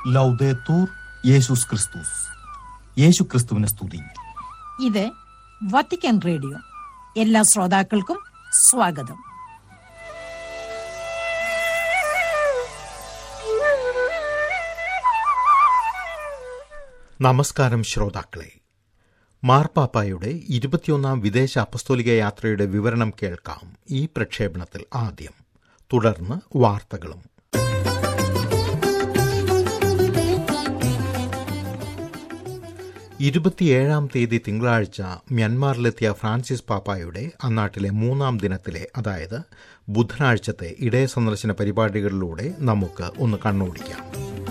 ലൗദേത്തൂർ യേശുസ് ക്രിസ്തുസ്. യേശു ക്രിസ്തുവിനെ സ്തുതി. ഇത് വത്തിക്കാൻ റേഡിയോ. എല്ലാ ശ്രോതാക്കൾക്കും സ്വാഗതം. നമസ്കാരം ശ്രോതാക്കളെ. മാർപ്പാപ്പായുടെ 21ാം വിദേശ അപ്പസ്തോലിക യാത്രയുടെ വിവരണം കേൾക്കാം ഈ പ്രക്ഷേപണത്തിൽ ആദ്യം. തുടർന്ന് വാർത്തകളും. 27-ാം തീയതി തിങ്കളാഴ്ച മ്യാൻമാറിലെത്തിയ ഫ്രാൻസിസ് പാപ്പായുടെ അന്നാട്ടിലെ 3-ാം ദിനത്തിലെ, അതായത് ബുധനാഴ്ചത്തെ ഇടയ സന്ദർശന പരിപാടികളിലൂടെ നമുക്ക് ഒന്ന് കണ്ണോടിക്കാം.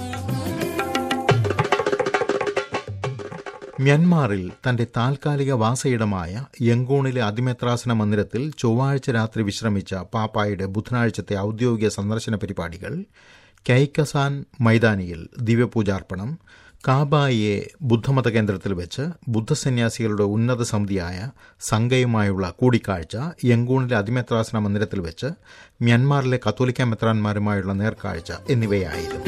മ്യാൻമാറിൽ തന്റെ താൽക്കാലിക വാസയിടമായ യംഗൂണിലെ അതിമെത്രാസന മന്ദിരത്തിൽ ചൊവ്വാഴ്ച രാത്രി വിശ്രമിച്ച പാപ്പായുടെ ബുധനാഴ്ചത്തെ ഔദ്യോഗിക സന്ദർശന പരിപാടികൾ കൈക്കസാൻ മൈതാനിയിൽ ദിവ്യപൂജാർപ്പണം, കാബായിയെ ബുദ്ധമത കേന്ദ്രത്തിൽ വെച്ച് ബുദ്ധസന്യാസികളുടെ ഉന്നത സമിതിയായ സംഘയുമായുള്ള കൂടിക്കാഴ്ച, യംഗൂണിലെ അതിമെത്രാസന മന്ദിരത്തിൽ വെച്ച് മ്യാൻമാറിലെ കത്തോലിക്ക മെത്രാന്മാരുമായുള്ള നേർക്കാഴ്ച എന്നിവയായിരുന്നു.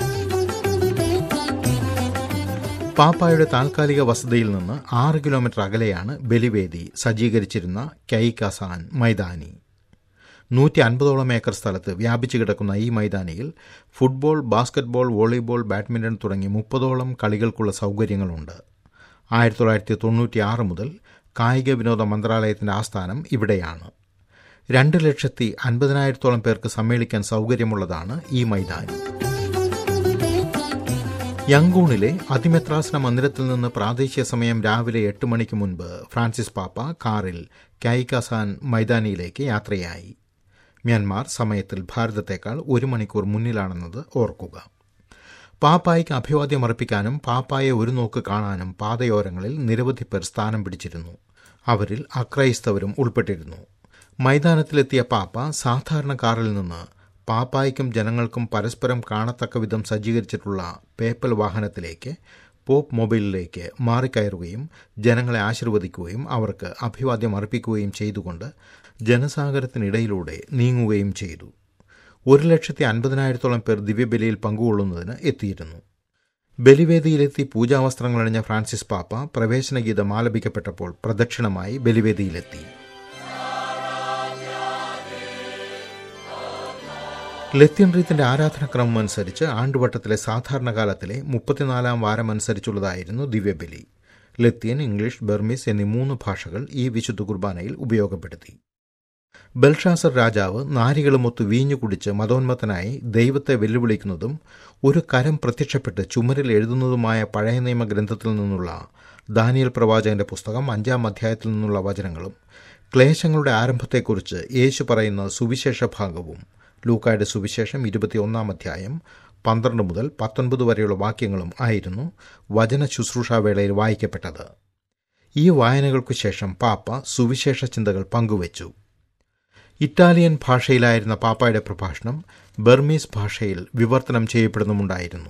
പാപ്പായുടെ താൽക്കാലിക വസതിയിൽ നിന്ന് 6 കിലോമീറ്റർ അകലെയാണ് ബലിവേദി സജ്ജീകരിച്ചിരുന്ന കൈക്കസാൻ മൈതാനി. 150ഓളം ഏക്കർ സ്ഥലത്ത് വ്യാപിച്ചു കിടക്കുന്ന ഈ മൈതാനിയിൽ ഫുട്ബോൾ, ബാസ്കറ്റ്ബോൾ, വോളിബോൾ, ബാഡ്മിന്റൺ തുടങ്ങി 30ഓളം കളികൾക്കുള്ള സൗകര്യങ്ങളുണ്ട്. 1996 മുതൽ കായിക വിനോദ മന്ത്രാലയത്തിന്റെ ആസ്ഥാനം ഇവിടെയാണ്. 2,50,000-ഓളം പേർക്ക് സമ്മേളിക്കാൻ സൗകര്യമുള്ളതാണ് ഈ മൈതാനി. യംഗൂണിലെ അതിമെത്രാസന മന്ദിരത്തിൽ നിന്ന് പ്രാദേശിക സമയം രാവിലെ 8 മണിക്ക് മുൻപ് ഫ്രാൻസിസ് പാപ്പ കാറിൽ കൈക്കസാൻ മൈതാനിയിലേക്ക് യാത്രയായി. മ്യാൻമാർ സമയത്തിൽ ഭാരതത്തേക്കാൾ 1 മണിക്കൂർ മുന്നിലാണെന്നത് ഓർക്കുക. പാപ്പായ്ക്ക് അഭിവാദ്യമർപ്പിക്കാനും പാപ്പായെ ഒരു നോക്ക് കാണാനും പാതയോരങ്ങളിൽ നിരവധി പേർ സ്ഥാനം പിടിച്ചിരുന്നു. അവരിൽ അക്രൈസ്തവരും ഉൾപ്പെട്ടിരുന്നു. മൈതാനത്തിലെത്തിയ പാപ്പ സാധാരണ കാറിൽ നിന്ന് പാപ്പായ്ക്കും ജനങ്ങൾക്കും പരസ്പരം കാണത്തക്ക വിധം സജ്ജീകരിച്ചിട്ടുള്ള പേപ്പൽ വാഹനത്തിലേക്ക്, പോപ്പ് മൊബൈലിലേക്ക് മാറിക്കയറുകയും ജനങ്ങളെ ആശീർവദിക്കുകയും അവർക്ക് അഭിവാദ്യം അർപ്പിക്കുകയും ചെയ്തുകൊണ്ട് ജനസാഗരത്തിനിടയിലൂടെ നീങ്ങുകയും ചെയ്തു. 1,50,000-ഓളം പേർ ദിവ്യബലിയിൽ പങ്കുകൊള്ളുന്നതിന് എത്തിയിരുന്നു. ബലിവേദിയിലെത്തി പൂജാവസ്ത്രങ്ങളണിഞ്ഞ ഫ്രാൻസിസ് പാപ്പ പ്രവേശനഗീതം ആലപിക്കപ്പെട്ടപ്പോൾ പ്രദക്ഷിണമായി ബലിവേദിയിലെത്തി. ലത്തീൻ റീത്തിന്റെ ആരാധനാക്രമം അനുസരിച്ച് ആണ്ടുവട്ടത്തിലെ സാധാരണകാലത്തിലെ 34-ാം വാരം അനുസരിച്ചുള്ളതായിരുന്നു ദിവ്യബലി. ലത്തീൻ, ഇംഗ്ലീഷ്, ബർമീസ് എന്നീ 3 ഭാഷകൾ ഈ വിശുദ്ധ കുർബാനയിൽ ഉപയോഗപ്പെടുത്തി. ബെൽഷാസർ രാജാവ് നാരികളുമൊത്ത് വീഞ്ഞു കുടിച്ച് മതോന്മത്തനായി ദൈവത്തെ വെല്ലുവിളിക്കുന്നതും ഒരു കരം പ്രത്യക്ഷപ്പെട്ട് ചുമരിൽ എഴുതുന്നതുമായ പഴയ നിയമ ഗ്രന്ഥത്തിൽ നിന്നുള്ള ദാനിയേൽ പ്രവാചകന്റെ പുസ്തകം 5-ാം അധ്യായത്തിൽ നിന്നുള്ള വചനങ്ങളും, ക്ലേശങ്ങളുടെ ആരംഭത്തെക്കുറിച്ച് യേശു പറയുന്ന സുവിശേഷ ഭാഗവും, ലൂക്കായുടെ സുവിശേഷം 21-ാം അധ്യായം 12 മുതൽ 19 വരെയുള്ള വാക്യങ്ങളും ആയിരുന്നു വചന ശുശ്രൂഷാവേളയിൽ വായിക്കപ്പെട്ടത്. ഈ വായനകൾക്കു ശേഷം പാപ്പ സുവിശേഷ ചിന്തകൾ പങ്കുവച്ചു. ഇറ്റാലിയൻ ഭാഷയിലായിരുന്ന പാപ്പായുടെ പ്രഭാഷണം ബർമീസ് ഭാഷയിൽ വിവർത്തനം ചെയ്യപ്പെടുന്നുമുണ്ടായിരുന്നു.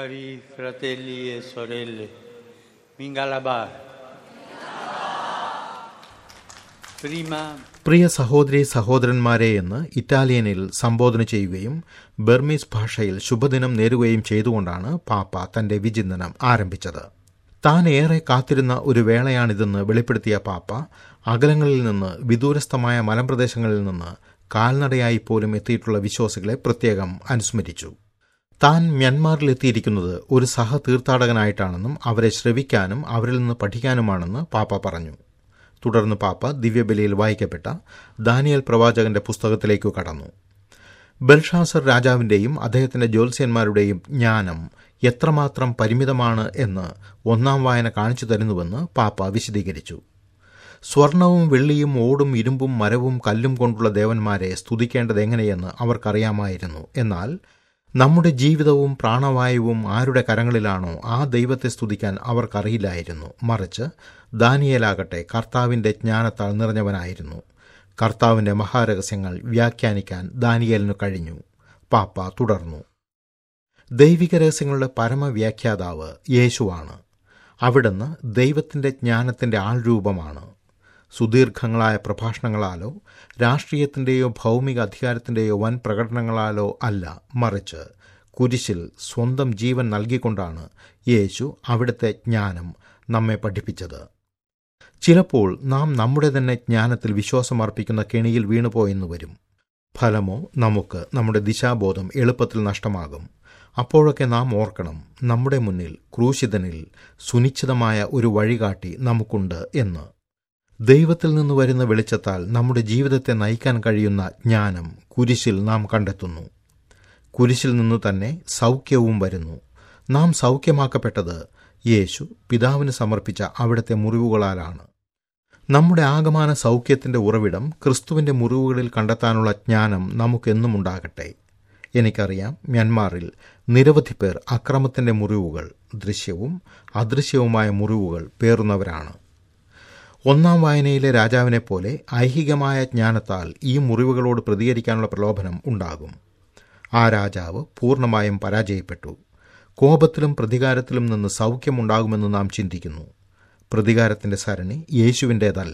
പ്രിയ സഹോദരീ സഹോദരന്മാരെ എന്ന് ഇറ്റാലിയനിൽ സംബോധന ചെയ്യുകയും ബർമീസ് ഭാഷയിൽ ശുഭദിനം നേരുകയും ചെയ്തുകൊണ്ടാണ് പാപ്പ തന്റെ വിചിന്തനം ആരംഭിച്ചത്. താൻ ഏറെ കാത്തിരുന്ന ഒരു വേളയാണിതെന്ന് വെളിപ്പെടുത്തിയ പാപ്പ അകലങ്ങളിൽ നിന്ന്, വിദൂരസ്ഥമായ മലമ്പ്രദേശങ്ങളിൽ നിന്ന് കാൽനടയായി പോലും എത്തിയിട്ടുള്ള വിശ്വാസികളെ പ്രത്യേകം അനുസ്മരിച്ചു. താൻ മ്യാൻമാറിലെത്തിയിരിക്കുന്നത് ഒരു സഹതീർത്ഥാടകനായിട്ടാണെന്നും അവരെ ശ്രവിക്കാനും അവരിൽ നിന്ന് പഠിക്കാനുമാണെന്ന് പാപ്പ പറഞ്ഞു. തുടർന്ന് പാപ്പ ദിവ്യബലിയിൽ വായിക്കപ്പെട്ട ദാനിയേൽ പ്രവാചകന്റെ പുസ്തകത്തിലേക്കു കടന്നു. ബെൽഷാസർ രാജാവിന്റെയും അദ്ദേഹത്തിന്റെ ജ്യോത്സ്യന്മാരുടെയും ജ്ഞാനം എത്രമാത്രം പരിമിതമാണ് എന്ന് 1-ാം വായന കാണിച്ചു തരുന്നുവെന്ന് പാപ്പ വിശദീകരിച്ചു. സ്വർണവും വെള്ളിയും ഓടും ഇരുമ്പും മരവും കല്ലും കൊണ്ടുള്ള ദേവന്മാരെ സ്തുതിക്കേണ്ടതെങ്ങനെയെന്ന് അവർക്കറിയാമായിരുന്നു. എന്നാൽ നമ്മുടെ ജീവിതവും പ്രാണവായുവും ആരുടെ കരങ്ങളിലാണോ ആ ദൈവത്തെ സ്തുതിക്കാൻ അവർക്കറിയില്ലായിരുന്നു. മറിച്ച് ദാനിയേലാകട്ടെ കർത്താവിന്റെ ജ്ഞാനത്താൽ നിറഞ്ഞവനായിരുന്നു. കർത്താവിന്റെ മഹാരഹസ്യങ്ങൾ വ്യാഖ്യാനിക്കാൻ ദാനിയേലിനു കഴിഞ്ഞു. പാപ്പ തുടർന്നു. ദൈവിക രഹസ്യങ്ങളുടെ പരമവ്യാഖ്യാതാവ് യേശുവാണ്. അവിടുന്ന് ദൈവത്തിന്റെ ജ്ഞാനത്തിന്റെ ആൾരൂപമാണ്. സുദീർഘങ്ങളായ പ്രഭാഷണങ്ങളാലോ രാഷ്ട്രീയത്തിൻ്റെയോ ഭൗമിക അധികാരത്തിൻ്റെയോ വൻ പ്രകടനങ്ങളാലോ അല്ല, മറിച്ച് കുരിശിൽ സ്വന്തം ജീവൻ നൽകിക്കൊണ്ടാണ് യേശു അവിടുത്തെ ജ്ഞാനം നമ്മെ പഠിപ്പിച്ചത്. ചിലപ്പോൾ നാം നമ്മുടെ തന്നെ ജ്ഞാനത്തിൽ വിശ്വാസമർപ്പിക്കുന്ന കെണിയിൽ വീണുപോയെന്ന് വരും. ഫലമോ നമുക്ക് നമ്മുടെ ദിശാബോധം എളുപ്പത്തിൽ നഷ്ടമാകും. അപ്പോഴൊക്കെ നാം ഓർക്കണം, നമ്മുടെ മുന്നിൽ ക്രൂശിതനിൽ സുനിശ്ചിതമായ ഒരു വഴികാട്ടി നമുക്കുണ്ട് എന്ന്. ദൈവത്തിൽ നിന്ന് വരുന്ന വെളിച്ചത്താൽ നമ്മുടെ ജീവിതത്തെ നയിക്കാൻ കഴിയുന്ന ജ്ഞാനം കുരിശിൽ നാം കണ്ടെത്തുന്നു. കുരിശിൽ നിന്ന് തന്നെ സൗഖ്യവും വരുന്നു. നാം സൗഖ്യമാക്കപ്പെട്ടത് യേശു പിതാവിന് സമർപ്പിച്ച അവിടുത്തെ മുറിവുകളാലാണ്. നമ്മുടെ ആകമാന സൗഖ്യത്തിൻ്റെ ഉറവിടം ക്രിസ്തുവിൻ്റെ മുറിവുകളിൽ കണ്ടെത്താനുള്ള ജ്ഞാനം നമുക്കെന്നും ഉണ്ടാകട്ടെ. എനിക്കറിയാം, മ്യാൻമാറിൽ നിരവധി പേർ അക്രമത്തിൻ്റെ മുറിവുകൾ, ദൃശ്യവും അദൃശ്യവുമായ മുറിവുകൾ പേറുന്നവരാണ്. ഒന്നാം വായനയിലെ രാജാവിനെപ്പോലെ ഐഹികമായ ജ്ഞാനത്താൽ ഈ മുറിവുകളോട് പ്രതികരിക്കാനുള്ള പ്രലോഭനം ഉണ്ടാകും. ആ രാജാവ് പൂർണ്ണമായും പരാജയപ്പെട്ടു. കോപത്തിലും പ്രതികാരത്തിലും നിന്ന് സൗഖ്യമുണ്ടാകുമെന്ന് നാം ചിന്തിക്കുന്നു. പ്രതികാരത്തിൻ്റെ സരണി യേശുവിൻ്റേതല്ല.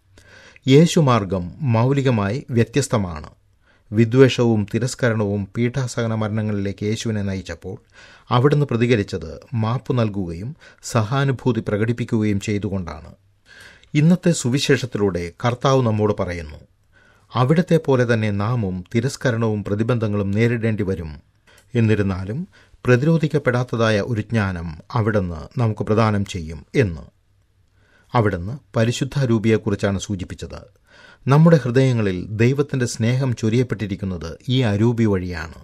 യേശുമാർഗം മൗലികമായി വ്യത്യസ്തമാണ്. വിദ്വേഷവും തിരസ്കരണവും പീഠാസഹന മരണങ്ങളിലേക്ക് യേശുവിനെ നയിച്ചപ്പോൾ അവിടുന്ന് പ്രതികരിച്ചത് മാപ്പ് നൽകുകയും സഹാനുഭൂതി പ്രകടിപ്പിക്കുകയും ചെയ്തുകൊണ്ടാണ്. ഇന്നത്തെ സുവിശേഷത്തിലൂടെ കർത്താവ് നമ്മോട് പറയുന്നു, അവിടത്തെ പോലെ തന്നെ നാമും തിരസ്കരണവും പ്രതിബന്ധങ്ങളും നേരിടേണ്ടി വരും. എന്നിരുന്നാലും പ്രതിരോധിക്കപ്പെടാത്തതായ ഒരു ജ്ഞാനം അവിടുന്ന് നമുക്ക് പ്രദാനം ചെയ്യും എന്ന്. അവിടുന്ന് പരിശുദ്ധാരൂപിയെക്കുറിച്ചാണ് സൂചിപ്പിച്ചത്. നമ്മുടെ ഹൃദയങ്ങളിൽ ദൈവത്തിൻ്റെ സ്നേഹം ചൊരിയപ്പെട്ടിരിക്കുന്നത് ഈ അരൂപി വഴിയാണ്.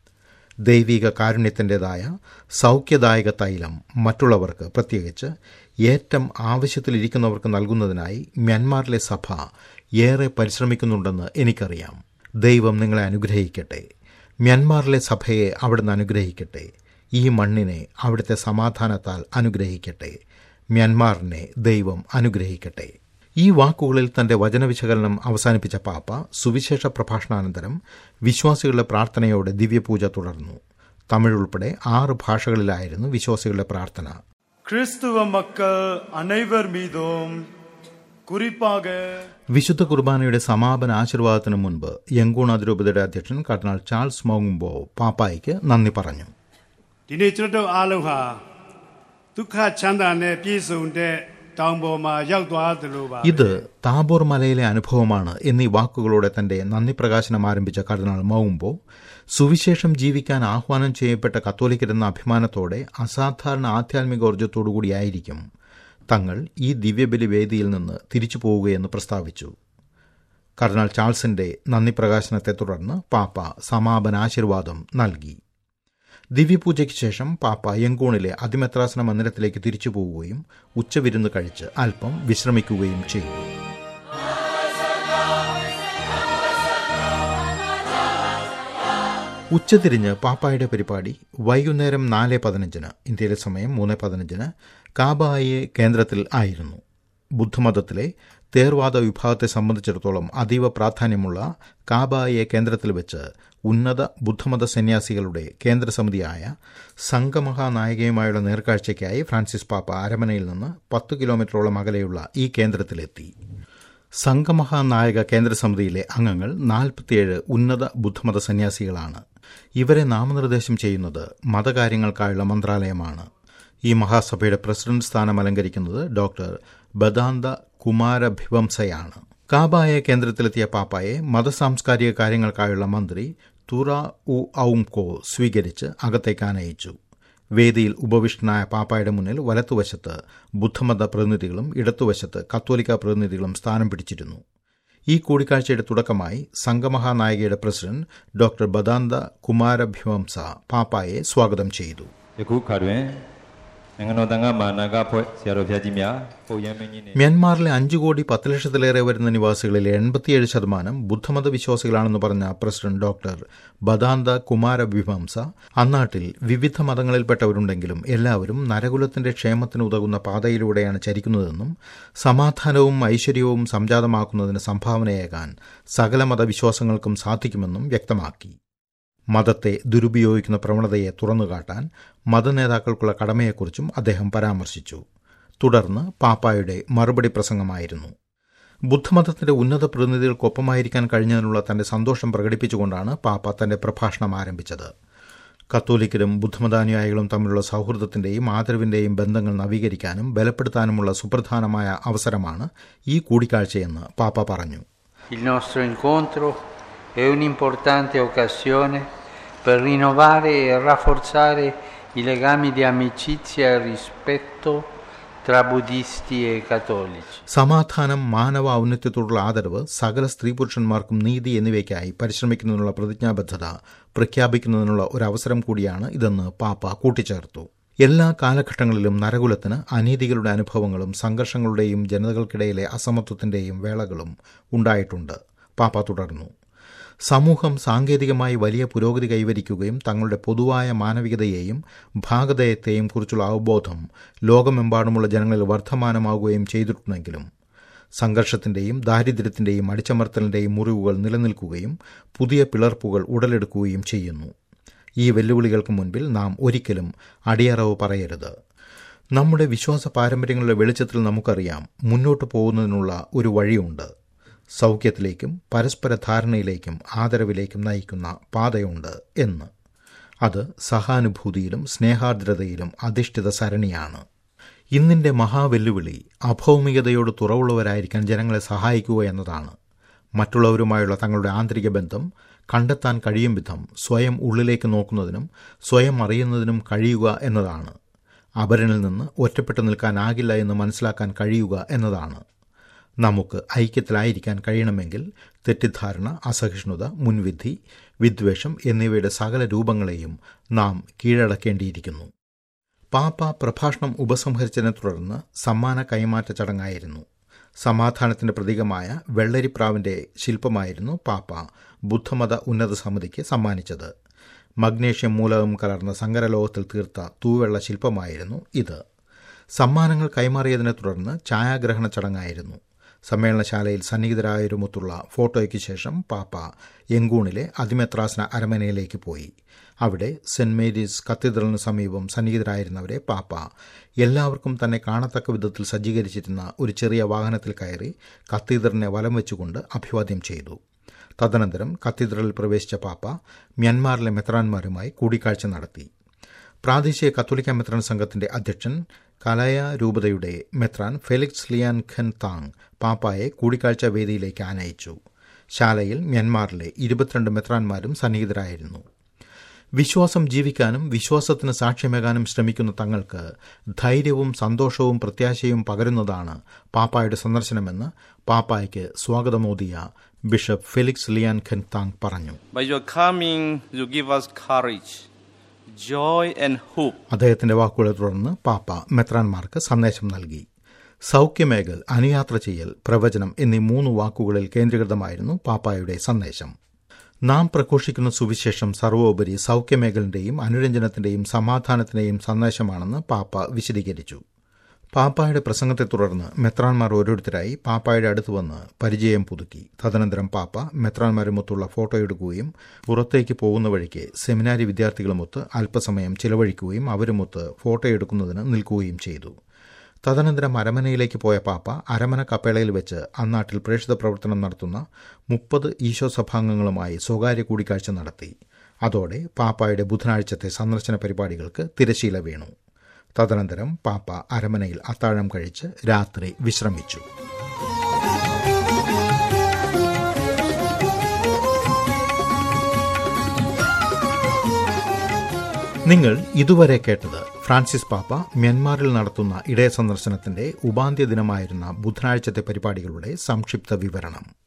ദൈവിക കാരുണ്യത്തിൻ്റെതായ സൗഖ്യദായക തൈലം മറ്റുള്ളവർക്ക്, പ്രത്യേകിച്ച് ഏറ്റവും ആവശ്യത്തിലിരിക്കുന്നവർക്ക് നൽകുന്നതിനായി മ്യാൻമാറിലെ സഭ ഏറെ പരിശ്രമിക്കുന്നുണ്ടെന്ന് എനിക്കറിയാം. ദൈവം നിങ്ങളെ അനുഗ്രഹിക്കട്ടെ. മ്യാൻമാറിലെ സഭയെ അവിടുന്ന് അനുഗ്രഹിക്കട്ടെ. ഈ മണ്ണിനെ അവിടുത്തെ സമാധാനത്താൽ അനുഗ്രഹിക്കട്ടെ. മ്യാൻമാറിനെ ദൈവം അനുഗ്രഹിക്കട്ടെ. ഈ വാക്കുകളിൽ തൻ്റെ വചനവിശകലനം അവസാനിപ്പിച്ച പാപ്പ സുവിശേഷ പ്രഭാഷണാനന്തരം വിശ്വാസികളുടെ പ്രാർത്ഥനയോടെ ദിവ്യപൂജ തുടർന്നു. തമിഴ് ഉൾപ്പെടെ 6 ഭാഷകളിലായിരുന്നു വിശ്വാസികളുടെ പ്രാർത്ഥന. கிறிஸ்துவ மக்கள் அனைவர் மீதும் குறிப்பாக വിശുദ്ധ കുർബാനയുടെ സമാപന ആശീർവാദത്തിന് മുൻപ് യങ്കൂൺ അതിരൂപതയുടെ അധ്യക്ഷൻ കർദിനാൾ ചാൾസ് മോങ്ബോ പാപ്പായ്ക്ക് നന്ദി പറഞ്ഞു. ဒီနေ့ကျွန်တော်အားလုံးဟာဒုက္ခချမ်းသာနဲ့ပြည့်စုံတဲ့တောင်ပေါ်မှာရောက်သွားသလိုပါ. ഇത് താബോർ മലയിലെ അനുഭവമാണ് എന്നീ വാക്കുകളോടെ തന്റെ നന്ദി പ്രകാശനം ആരംഭിച്ച കർദിനാൾ മോങ്ബോ സുവിശേഷം ജീവിക്കാൻ ആഹ്വാനം ചെയ്യപ്പെട്ട കത്തോലിക്കരെന്ന അഭിമാനത്തോടെ അസാധാരണ ആധ്യാത്മികോർജ്ജത്തോടുകൂടിയായിരിക്കും തങ്ങൾ ഈ ദിവ്യബലി വേദിയിൽ നിന്ന് തിരിച്ചു പോവുകയെന്ന് പ്രസ്താവിച്ചു. കർദിനാൾ ചാൾസിന്റെ നന്ദി പ്രകാശനത്തെ തുടർന്ന് പാപ്പ സമാപനാശീർവാദം നൽകി. ദിവ്യപൂജയ്ക്ക് ശേഷം പാപ്പ യങ്കൂണിലെ അതിമെത്രാസന മന്ദിരത്തിലേക്ക് തിരിച്ചു പോവുകയും ഉച്ചവിരുന്ന് കഴിച്ച് അല്പം വിശ്രമിക്കുകയും ചെയ്തു. ഉച്ചതിരിഞ്ഞ് പാപ്പായുടെ പരിപാടി വൈകുന്നേരം 4:15 ഇന്ത്യയിലെ സമയം 3:15 കാബായെ കേന്ദ്രത്തിൽ ആയിരുന്നു. ബുദ്ധമതത്തിലെ തേർവാദ വിഭാഗത്തെ സംബന്ധിച്ചിടത്തോളം അതീവ പ്രാധാന്യമുള്ള കാബായെ കേന്ദ്രത്തിൽ വെച്ച് ഉന്നത ബുദ്ധമത സന്യാസികളുടെ കേന്ദ്രസമിതിയായ സംഘമഹാനായികയുമായുള്ള നേർക്കാഴ്ചയ്ക്കായി ഫ്രാൻസിസ് പാപ്പ അരമനയിൽ നിന്ന് 10 കിലോമീറ്ററോളം അകലെയുള്ള ഈ കേന്ദ്രത്തിലെത്തി. സംഘമഹാനായക കേന്ദ്രസമിതിയിലെ അംഗങ്ങൾ 47 ഉന്നത ബുദ്ധമത സന്യാസികളാണ്. ഇവരെ നാമനിർദ്ദേശം ചെയ്യുന്നത് മതകാര്യങ്ങൾക്കായുള്ള മന്ത്രാലയമാണ്. ഈ മഹാസഭയുടെ പ്രസിഡന്റ് സ്ഥാനം അലങ്കരിക്കുന്നത് ഡോക്ടർ ബദാന്ത കുമാരഭിവംസയാണ്. കാബായ കേന്ദ്രത്തിലെത്തിയ പാപ്പായെ മതസാംസ്കാരിക കാര്യങ്ങൾക്കായുള്ള മന്ത്രി തുറ ഉ ഔംകോ സ്വീകരിച്ച് അകത്തേക്ക് ആനയിച്ചു. വേദിയിൽ ഉപവിഷ്ടനായ പാപ്പായുടെ മുന്നിൽ വലത്തുവശത്ത് ബുദ്ധമത പ്രതിനിധികളും ഇടത്തുവശത്ത് കത്തോലിക്ക പ്രതിനിധികളും സ്ഥാനം പിടിച്ചിരുന്നു. ഈ കൂടിക്കാഴ്ചയുടെ തുടക്കമായി സംഘമഹാനായികയുടെ പ്രസിഡന്റ് ഡോക്ടർ ബദാന്ത കുമാരഭിവംസ പാപ്പായെ സ്വാഗതം ചെയ്തു. മ്യാൻമാറിലെ 5 കോടി 10 ലക്ഷത്തിലേറെ വരുന്ന നിവാസികളിൽ 87% ബുദ്ധമത വിശ്വാസികളാണെന്ന് പറഞ്ഞ പ്രസിഡന്റ് ഡോക്ടർ ബദാന്ത കുമാരഭിവംസ അന്നാട്ടിൽ വിവിധ മതങ്ങളിൽപ്പെട്ടവരുണ്ടെങ്കിലും എല്ലാവരും നരകുലത്തിന്റെ ക്ഷേമത്തിന് ഉതകുന്ന പാതയിലൂടെയാണ് ചരിക്കുന്നതെന്നും സമാധാനവും ഐശ്വര്യവും സംജാതമാക്കുന്നതിന് സംഭാവനയേകാൻ സകല മതവിശ്വാസങ്ങൾക്കും സാധിക്കുമെന്നും വ്യക്തമാക്കി. മതത്തെ ദുരുപയോഗിക്കുന്ന പ്രവണതയെ തുറന്നുകാട്ടാൻ മതനേതാക്കൾക്കുള്ള കടമയെക്കുറിച്ചും അദ്ദേഹം പരാമർശിച്ചു. തുടർന്ന് പാപ്പായുടെ മറുപടി പ്രസംഗമായിരുന്നു. ബുദ്ധമതത്തിന്റെ ഉന്നത പ്രതിനിധികൾക്കൊപ്പമായിരിക്കാൻ കഴിഞ്ഞതിനുള്ള തന്റെ സന്തോഷം പ്രകടിപ്പിച്ചുകൊണ്ടാണ് പാപ്പ തന്റെ പ്രഭാഷണം ആരംഭിച്ചത്. കത്തോലിക്കരും ബുദ്ധമതാനുയായികളും തമ്മിലുള്ള സൗഹൃദത്തിന്റെയും ആദരവിന്റെയും ബന്ധങ്ങൾ നവീകരിക്കാനും ബലപ്പെടുത്താനുമുള്ള സുപ്രധാനമായ അവസരമാണ് ഈ കൂടിക്കാഴ്ചയെന്ന് പാപ്പ പറഞ്ഞു. Il nostro incontro è un'importante occasione per rinnovare e rafforzare i legami di amicizia e rispetto tra buddisti e cattolici. സമാധാനം, മാനവ ഔന്നത്യത്തോടുള്ള ആദരവ്, സകല സ്ത്രീ പുരുഷന്മാർക്കും നീതി എന്നിവയ്ക്കായി പരിശ്രമിക്കുന്നതിനുള്ള പ്രതിജ്ഞാബദ്ധത പ്രഖ്യാപിക്കുന്നതിനുള്ള ഒരു അവസരം കൂടിയാണ് ഇതെന്ന് പാപ്പ കൂട്ടിച്ചേർത്തു. എല്ലാ കാലഘട്ടങ്ങളിലും നരകുലത്തിന് അനീതികളുടെ അനുഭവങ്ങളും സംഘർഷങ്ങളുടെയും ജനതകൾക്കിടയിലെ അസമത്വത്തിന്റെയും വേളകളും ഉണ്ടായിട്ടുണ്ട്. പാപ്പ തുടർന്നു. സമൂഹം സാങ്കേതികമായി വലിയ പുരോഗതി കൈവരിക്കുകയും തങ്ങളുടെ പൊതുവായ മാനവികതയെയും ഭാഗധേയത്തെയും കുറിച്ചുള്ള അവബോധം ലോകമെമ്പാടുമുള്ള ജനങ്ങളിൽ വർദ്ധമാനമാവുകയും ചെയ്തിട്ടുണ്ടെങ്കിലും സംഘർഷത്തിന്റെയും ദാരിദ്ര്യത്തിന്റെയും അടിച്ചമർത്തലിന്റെയും മുറിവുകൾ നിലനിൽക്കുകയും പുതിയ പിളർപ്പുകൾ ഉടലെടുക്കുകയും ചെയ്യുന്നു. ഈ വെല്ലുവിളികൾക്ക് മുൻപിൽ നാം ഒരിക്കലും അടിയറവ് പറയരുത്. നമ്മുടെ വിശ്വാസ പാരമ്പര്യങ്ങളുടെ വെളിച്ചത്തിൽ നമുക്കറിയാം മുന്നോട്ടു പോകുന്നതിനുള്ള ഒരു വഴിയുണ്ട്. സൗഖ്യത്തിലേക്കും പരസ്പര ധാരണയിലേക്കും ആദരവിലേക്കും നയിക്കുന്ന പാതയുണ്ട് എന്ന്. അത് സഹാനുഭൂതിയിലും സ്നേഹാർദ്രതയിലും അധിഷ്ഠിത സരണിയാണ്. ഇന്നിന്റെ മഹാവെല്ലുവിളി അഭൗമികതയോട് തുറവുള്ളവരായിരിക്കാൻ ജനങ്ങളെ സഹായിക്കുക എന്നതാണ്. മറ്റുള്ളവരുമായുള്ള തങ്ങളുടെ ആന്തരിക ബന്ധം കണ്ടെത്താൻ കഴിയും വിധം സ്വയം ഉള്ളിലേക്ക് നോക്കുന്നതിനും സ്വയം അറിയുന്നതിനും കഴിയുക എന്നതാണ്. അപരനിൽ നിന്ന് ഒറ്റപ്പെട്ടു നിൽക്കാനാകില്ല എന്ന് മനസ്സിലാക്കാൻ കഴിയുക എന്നതാണ്. നമുക്ക് ഐക്യത്തിലായിരിക്കാൻ കഴിയണമെങ്കിൽ തെറ്റിദ്ധാരണ, അസഹിഷ്ണുത, മുൻവിധി, വിദ്വേഷം എന്നിവയുടെ സകല രൂപങ്ങളെയും നാം കീഴടക്കേണ്ടിയിരിക്കുന്നു. പാപ്പ പ്രഭാഷണം ഉപസംഹരിച്ചതിനെ തുടർന്ന് സമ്മാന കൈമാറ്റ ചടങ്ങായിരുന്നു. സമാധാനത്തിന്റെ പ്രതീകമായ വെള്ളരിപ്രാവിന്റെ ശില്പമായിരുന്നു പാപ്പ ബുദ്ധമത ഉന്നത സമിതിക്ക് സമ്മാനിച്ചത്. മഗ്നേഷ്യം മൂലകം കലർന്ന സങ്കരലോഹത്തിൽ തീർത്ത തൂവെള്ള ശില്പമായിരുന്നു ഇത്. സമ്മാനങ്ങൾ കൈമാറിയതിനെ തുടർന്ന് ഛായാഗ്രഹണ ചടങ്ങായിരുന്നു. സമ്മേളനശാലയിൽ സന്നിഹിതരായവരുമൊത്തുള്ള ഫോട്ടോയ്ക്ക് ശേഷം പാപ്പ യങ്കൂണിലെ അതിമെത്രാസന അരമനയിലേക്ക് പോയി. അവിടെ സെന്റ് മേരീസ് കത്തീഡ്രലിന് സമീപം സന്നിഹിതരായിരുന്നവരെ പാപ്പ എല്ലാവർക്കും തന്നെ കാണത്തക്ക വിധത്തിൽ സജ്ജീകരിച്ചിരുന്ന ഒരു ചെറിയ വാഹനത്തിൽ കയറി കത്തീഡ്രലിനെ വലം വെച്ചുകൊണ്ട് അഭിവാദ്യം ചെയ്തു. തദനന്തരം കത്തീഡ്രലിൽ പ്രവേശിച്ച പാപ്പ മ്യാൻമാറിലെ മെത്രാന്മാരുമായി കൂടിക്കാഴ്ച നടത്തി. പ്രാദേശിക കത്തോലിക്ക മെത്രാൻ സംഘത്തിന്റെ അധ്യക്ഷൻ കലയ രൂപതയുടെ മെത്രാൻ ഫെലിക്സ് ലിയാൻ ഖൻ താങ് പാപ്പായെ കൂടിക്കാഴ്ച വേദിയിലേക്ക് ആനയിച്ചു. ശാലയിൽ മ്യാൻമാറിലെ 22 മെത്രാന്മാരും സന്നിഹിതരായിരുന്നു. വിശ്വാസം ജീവിക്കാനും വിശ്വാസത്തിന് സാക്ഷ്യമേകാനും ശ്രമിക്കുന്ന തങ്ങൾക്ക് ധൈര്യവും സന്തോഷവും പ്രത്യാശയും പകരുന്നതാണ് പാപ്പായുടെ സന്ദർശനമെന്ന് പാപ്പായ്ക്ക് സ്വാഗതമോദിയ bishop Felix Lian Khen Thang പറഞ്ഞു. By your coming, you give us courage, joy and hope. അദ്ദേഹത്തിന്റെ വാക്കുകളെ തുടർന്ന് പാപ്പ മെത്രാന്മാർക്ക് സന്ദേശം നൽകി. സൗഖ്യമേകൽ, അനുയാത്ര ചെയ്യൽ, പ്രവചനം എന്നീ 3 വാക്കുകളിൽ കേന്ദ്രീകൃതമായിരുന്നു പാപ്പായുടെ സന്ദേശം. നാം പ്രഘോഷിക്കുന്ന സുവിശേഷം സർവോപരി സൗഖ്യമേഖലിന്റെയും അനുരഞ്ജനത്തിന്റെയും സമാധാനത്തിന്റെയും സന്ദേശമാണെന്ന് പാപ്പ വിശദീകരിച്ചു. പാപ്പായുടെ പ്രസംഗത്തെ തുടർന്ന് മെത്രാന്മാർ ഓരോരുത്തരായി പാപ്പായുടെ അടുത്ത് വന്ന് പരിചയം പുതുക്കി. തദനന്തരം പാപ്പ മെത്രാന്മാരുമൊത്തുള്ള ഫോട്ടോ എടുക്കുകയും പുറത്തേക്ക് പോകുന്ന വഴിക്ക് സെമിനാരി വിദ്യാർത്ഥികളുമൊത്ത് അല്പസമയം ചിലവഴിക്കുകയും അവരുമൊത്ത് ഫോട്ടോ എടുക്കുന്നതിന് നിൽക്കുകയും ചെയ്തു. തദനന്തരം അരമനയിലേക്ക് പോയ പാപ്പ അരമന കപ്പേളയിൽ വെച്ച് അന്നാട്ടിൽ പ്രേക്ഷിത പ്രവർത്തനം നടത്തുന്ന 30 ഈശോ സഭാംഗങ്ങളുമായി സ്വകാര്യ കൂടിക്കാഴ്ച നടത്തി. അതോടെ പാപ്പായുടെ ബുധനാഴ്ചത്തെ സന്ദർശന പരിപാടികൾക്ക് തിരശീല വീണു. തദനന്തരം പാപ്പ അരമനയിൽ അത്താഴം കഴിച്ച് രാത്രി വിശ്രമിച്ചു. നിങ്ങൾ ഇതുവരെ കേട്ടത് ഫ്രാൻസിസ് പാപ്പ മ്യാൻമാറിൽ നടത്തുന്ന ഇടയ സന്ദർശനത്തിന്റെ ഉപാന്ത്യ ദിനമായിരുന്ന ബുധനാഴ്ചത്തെ പരിപാടികളുടെ സംക്ഷിപ്ത വിവരണം.